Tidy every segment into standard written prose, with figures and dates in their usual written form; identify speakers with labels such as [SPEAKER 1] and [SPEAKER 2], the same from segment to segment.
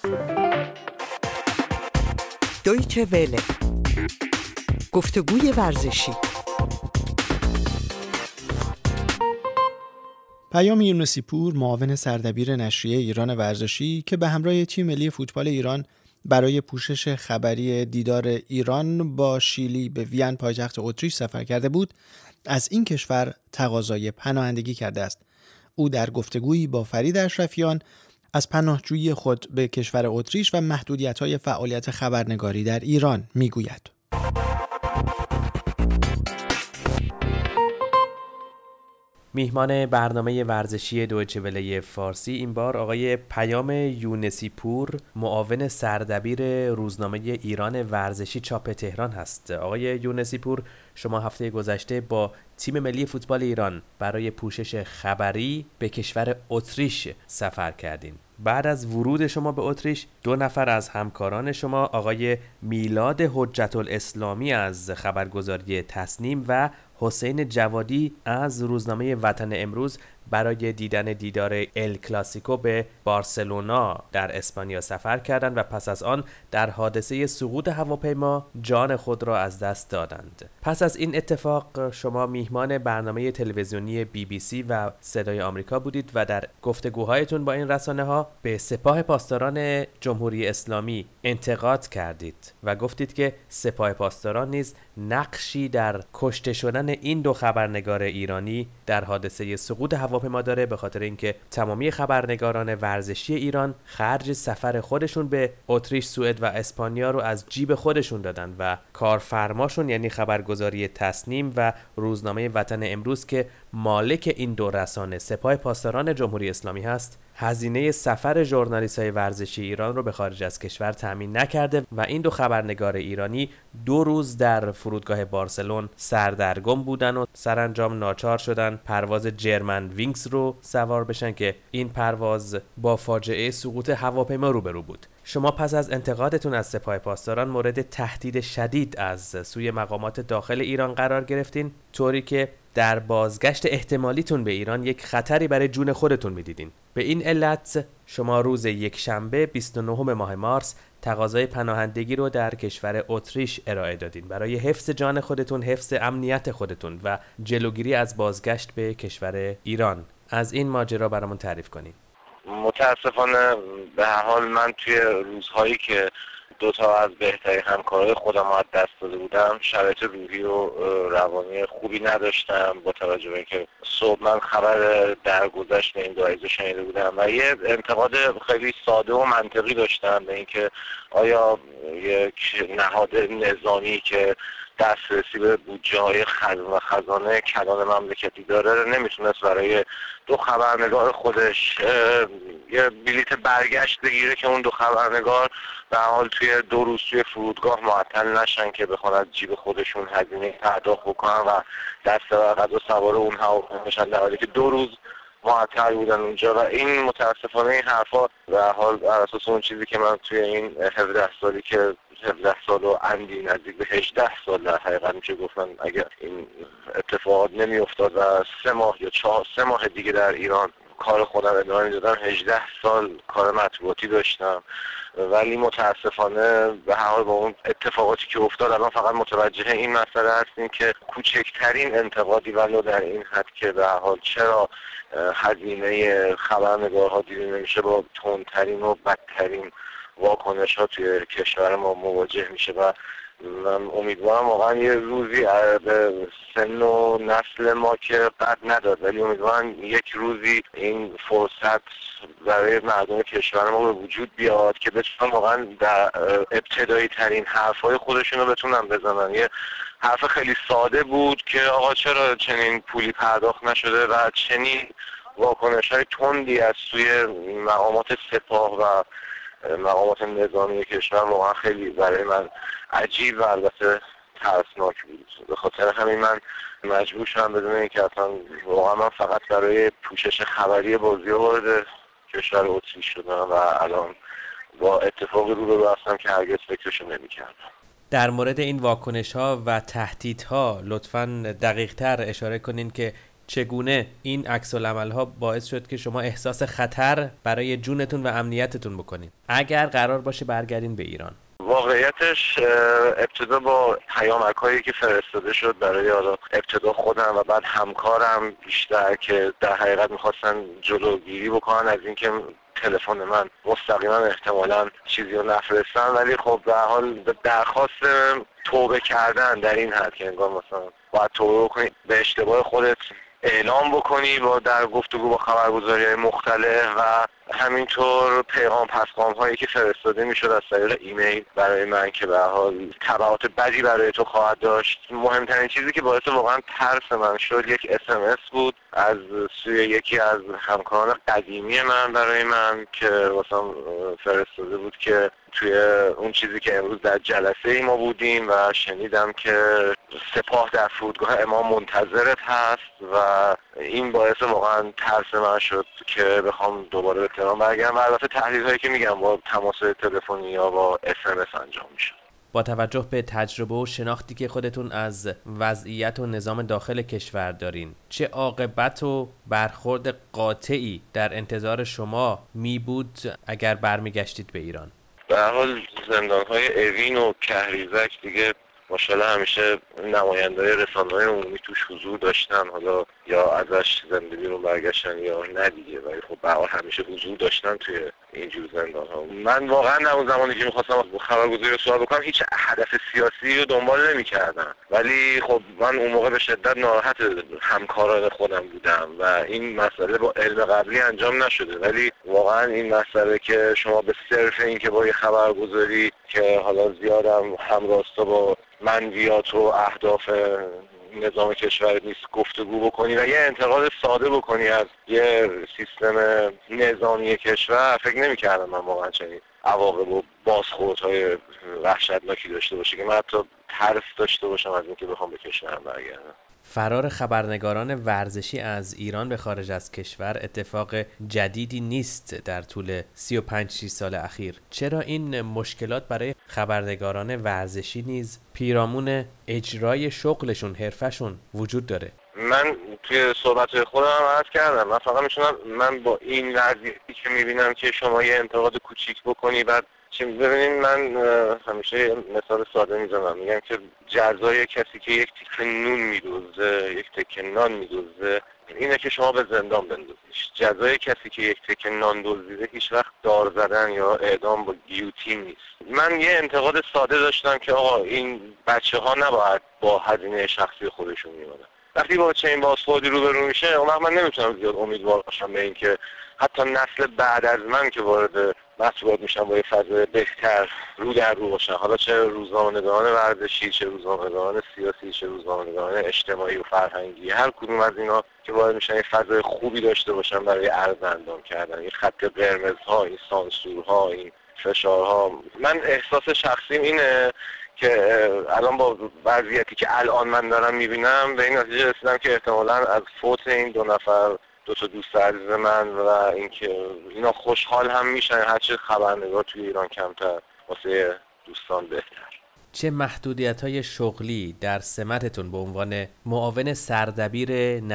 [SPEAKER 1] دویچه وله، گفتگوی ورزشی.
[SPEAKER 2] پیام یونسی پور، معاون سردبیر نشریه ایران ورزشی که به همراه تیم ملی فوتبال ایران برای پوشش خبری دیدار ایران با شیلی به وین پایتخت اتریش سفر کرده بود، از این کشور تقاضای پناهندگی کرده است. او در گفتگویی با فرید اشرفیان از پناهجویی خود به کشور اتریش و محدودیت‌های فعالیت خبرنگاری در ایران میگوید.
[SPEAKER 3] میهمان برنامه ورزشی دویچه وله فارسی این بار آقای پیام یونسی پور، معاون سردبیر روزنامه ایران ورزشی چاپ تهران هست. آقای یونسی پور، شما هفته گذشته با تیم ملی فوتبال ایران برای پوشش خبری به کشور اتریش سفر کردین. بعد از ورود شما به اتریش، 2 نفر از همکاران شما، آقای میلاد حجت الاسلامی از خبرگزاری تصنیم و حسین جوادی از روزنامه وطن امروز، برای دیدار ال کلاسیکو به بارسلونا در اسپانیا سفر کردند و پس از آن در حادثه سقوط هواپیما جان خود را از دست دادند. پس از این اتفاق شما میهمان برنامه تلویزیونی BBC و صدای آمریکا بودید و در گفتگوهایتون با این رسانه‌ها به سپاه پاسداران جمهوری اسلامی انتقاد کردید و گفتید که سپاه پاسداران نیز نقشی در کشته شدن این 2 خبرنگار ایرانی در حادثه سقوط هواپیما داره، به خاطر اینکه تمامی خبرنگاران ورزشی ایران خرج سفر خودشون به اتریش، سوئد و اسپانیا رو از جیب خودشون دادن و کارفرماشون یعنی خبرگزاری تصنیم و روزنامه وطن امروز که مالک این 2 رسانه سپاه پاسداران جمهوری اسلامی هست، هزینه سفر ژورنالیست‌های ورزشی ایران رو به خارج از کشور تامین نکرده و این 2 خبرنگار ایرانی 2 روز در فرودگاه بارسلون سردرگم بودن و سرانجام ناچار شدن پرواز جرمن وینگز رو سوار بشن که این پرواز با فاجعه سقوط هواپیما روبرو بود. شما پس از انتقادتون از سپاه پاسداران مورد تهدید شدید از سوی مقامات داخل ایران قرار گرفتین، طوری که در بازگشت احتمالیتون به ایران یک خطری برای جون خودتون میدیدین. به این علت شما روز یکشنبه 29 ماه مارس تقاضای پناهندگی رو در کشور اتریش ارائه دادین برای حفظ جان خودتون، حفظ امنیت خودتون و جلوگیری از بازگشت به کشور ایران. از این ماجرا برامون تعریف کنین.
[SPEAKER 4] متاسفانه به هر حال من توی روزهایی که 2 از بهترین همکارای خودم از دست داده بودم، شرایط روحی و روانی خوبی نداشتم، با توجه به اینکه صبح من خبر درگذشت این 2 عزیز شنیده بودم و یه انتقاد خیلی ساده و منطقی داشتم به اینکه آیا یک نهاد نظامی که دسترسی به بودجه‌های خزانه کلان مملکتی داره نمیتونست برای 2 خبرنگار خودش یه بلیت برگشت بگیره که اون 2 خبرنگار به حال توی 2 روز توی فرودگاه معطل نشن که بخوان از جیب خودشون هزینه پرداخت بکنن و دست بر و سوار اون هواپیما بشن، در حالی که 2 روز معطل بودن اونجا. و این متاسفانه این حرفا به حال بر اساس اون چیزی که من توی این 17 سالی که 17 سال و اندی نزدیک به 18 سال در حقیقت میشه گفتن اگر این اتفاقات نمی افتاد و 3 ماه یا 3 ماه دیگه در ایران کار خودم ادامه میدادم، 18 سال کار مطبوعاتی داشتم. ولی متاسفانه به هر حال با اون اتفاقاتی که افتاد الان فقط متوجه این مسئله هستیم که کوچکترین انتقادی ولو در این حد که به هر حال چرا هزینه خبرنگارها دیده نمیشه با تندترین و بدترین واکنش ها توی کشور ما مواجه میشه. و من امیدوارم واقعا یه روزی به سن و نسل ما که قد نداد، ولی امیدوارم یک روزی این فرصت برای مردم کشور ما به وجود بیاد که بتونن واقعا در ابتدایی ترین حرفای خودشون رو بتونن بزنن. یه حرف خیلی ساده بود که آقا چرا چنین پولی پرداخت نشده و چنین واکنش‌های تندی از سوی مقامات سپاه و مقامات نظامی کشور واقعا خیلی برای من عجیب و البته ترسناک بود. به خاطر همین من مجبور شدم بدون اینکه اصلا واقعا من فقط برای پوشش خبری بازی وارد کشور اتریش شدم و الان با اتفاقی روبرو هستم که هرگز فکرشو نمی‌کردم.
[SPEAKER 3] در مورد این واکنش‌ها و تهدیدها لطفاً دقیق‌تر اشاره کنین که چگونه این عکس‌العمل‌ها باعث شد که شما احساس خطر برای جونتون و امنیتتون بکنید اگر قرار باشه برگردین به ایران؟
[SPEAKER 4] واقعیتش ابتدا با پیامک‌هایی که فرستاده شد برای ابتدا خودم و بعد همکارم بیشتر که در حقیقت می‌خواستن جلوگیری بکنن از اینکه تلفن من مستقیما احتمالاً چیزی رو نفرستن، ولی خب به هر حال درخواست توبه کردن در این حد که انگار مثلا باید توبه بکنی، به اشتباه خودت اعلام بکنی با در گفتگو با خبرگزاری‌های مختلف و همینطور پیغام پسخام هایی که فرستاده میشد از طریق ایمیل برای من که به هر حال تبعات بدی برای تو خواهد داشت. مهمترین چیزی که باعث واقعا ترس من شد یک SMS بود از سوی یکی از همکاران قدیمی من برای من که واسه فرستاده بود که توی اون چیزی که امروز در جلسه ما بودیم و شنیدم که سپاه در فرودگاه امام منتظرت هست و این باعث واقعا ترس من شد که بخوام دوباره به تهران برگردم و البته تحلیل هایی که میگم با تماس تلفنی یا با SMS انجام میشه.
[SPEAKER 3] با توجه به تجربه و شناختی که خودتون از وضعیت و نظام داخل کشور دارین، چه عاقبت و برخورد قاطعی در انتظار شما می بود اگر برمیگشتید به ایران؟
[SPEAKER 4] به هر حال زندان‌های اوین و کهریزک دیگه ماشاءالله همیشه نماینده‌های رسانه‌های عمومی توش حضور داشتن، حالا یا ازش زنده بیرون برگشتن یا نه دیگه، ولی خب به هر حال همیشه حضور داشتن توی اینجور زندان‌ها. من واقعا اون زمانی که می‌خواستم خبرگزاری رو سوال بکنم هیچ هدف سیاسی رو دنبال نمی‌کردم، ولی خب من اون موقع به شدت ناراحت همکاران خودم بودم و این مسئله با علم قبلی انجام نشده، ولی واقعا این مسئله که شما به صرف این که با یه خبرگزاری که حالا زیادم همراستا با منویات و اهداف نظام کشور نیست گفتگو بکنی و یه انتقاد ساده بکنی از یه سیستم نظامی کشور، فکر نمی‌کردم من واقعا چنین عواقب و بازخوردهای وحشتناکی داشته باشه که من حتی ترس داشته باشم از اینکه بخوام به کشورم برگردم.
[SPEAKER 3] فرار خبرنگاران ورزشی از ایران به خارج از کشور اتفاق جدیدی نیست در طول 35 سال اخیر. چرا این مشکلات برای خبرنگاران ورزشی نیز پیرامون اجرای شغلشون، حرفشون وجود داره؟
[SPEAKER 4] من توی صحبت خودم عرض کردم، من فقط میتونم من با این وضعیتی که میبینم که شما یه انتقاد کوچیک بکنی بعد ببینید، من همیشه مثال ساده میزنم، میگم که جزای کسی که یک تیکه نون میدوزه، یک تکه نان میدوزه، اینه که شما به زندان بندازیش. جزای کسی که یک تکه نان دزدیده هیچ وقت دار زدن یا اعدام با گیوتین نیست. من یه انتقاد ساده داشتم که آقا این بچه‌ها نباید با هزینه شخصی خودشون میمونن. وقتی با چنین بازخوردی روبرو میشه، اون وقت من نمیتونم زیاد امیدوار باشم به اینکه حتی نسل بعد از من که وارد مسئولیت میشن با یه فضای بهتر رو در رو باشن، حالا چه روزنامه‌نگاران ورزشی، چه روزنامه‌نگاران سیاسی، چه روزنامه‌نگاران اجتماعی و فرهنگی، هر کدوم از اینا که وارد میشن یه فضای خوبی داشته باشن برای عرض اندام کردن، این خط قرمزها، این سانسورها، این فشارها. من احساس شخصیم اینه که الان با وضعیتی که الان من دارم میبینم به این نتیجه رسیدم که احتمالاً از فوت این دو تا دوست عزیز من و اینکه اینا خوشحال هم میشن هرچه خبرنگار توی ایران کمتر، واسه دوستان بهتر.
[SPEAKER 3] چه محدودیت‌های شغلی در سمتتون به عنوان معاون سردبیر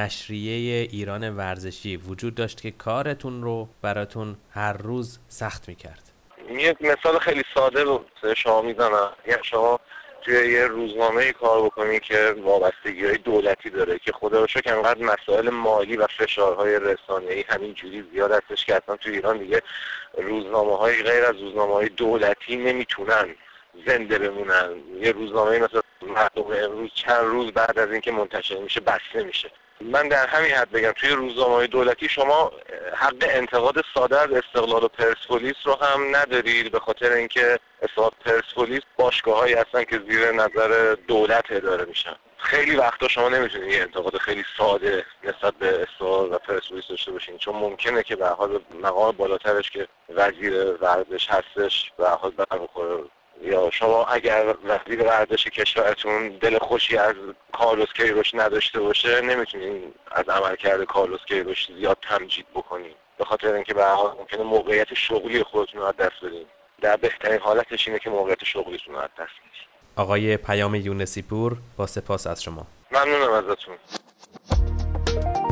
[SPEAKER 3] نشریه ایران ورزشی وجود داشت که کارتون رو براتون هر روز سخت میکرد؟
[SPEAKER 4] یه مثال خیلی ساده رو شما میزنم. یعنی شما توی یه روزنامه‌ای کار بکنی که وابستگی‌های دولتی داره که خدا رو شکر انقدر مسائل مالی و فشارهای رسانه‌ای همین جوری زیاد هستش که اصلا توی ایران دیگه روزنامه‌های غیر از روزنامه‌های دولتی نمیتونن زنده بمونن. یه روزنامه‌ای مثل مردم امروز چند روز بعد از اینکه منتشر میشه بسته میشه. من در همین حد بگم توی روزنامه‌های دولتی شما حق انتقاد ساده از استقلال و پرسپولیس رو هم ندارید، به خاطر اینکه استقلال پرسپولیس باشگاه‌هایی هستن که زیر نظر دولت اداره میشن. خیلی وقتا شما نمیتونید یه انتقاد خیلی ساده نسبت به استقلال و پرسپولیس داشته باشین، چون ممکنه که به حال مقام بالاترش که وزیر ورزش هستش به حال برخوره، یا شما اگر وزیر ورزش کشورتون دل خوشی از کارلوس کیروش نداشته باشه نمیتونین از عملکرد کارلوس کیروش زیاد تمجید بکنین، به خاطر اینکه به هر حال ممکنه موقعیت شغلی خودتون رو از دست بدین. در بهترین حالتش اینه که موقعیت شغلیتون رو از دست بدین.
[SPEAKER 3] آقای پیام یونسی پور، با سپاس از شما.
[SPEAKER 4] ممنونم ازتون.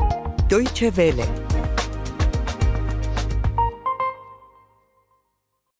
[SPEAKER 1] دویچه وله.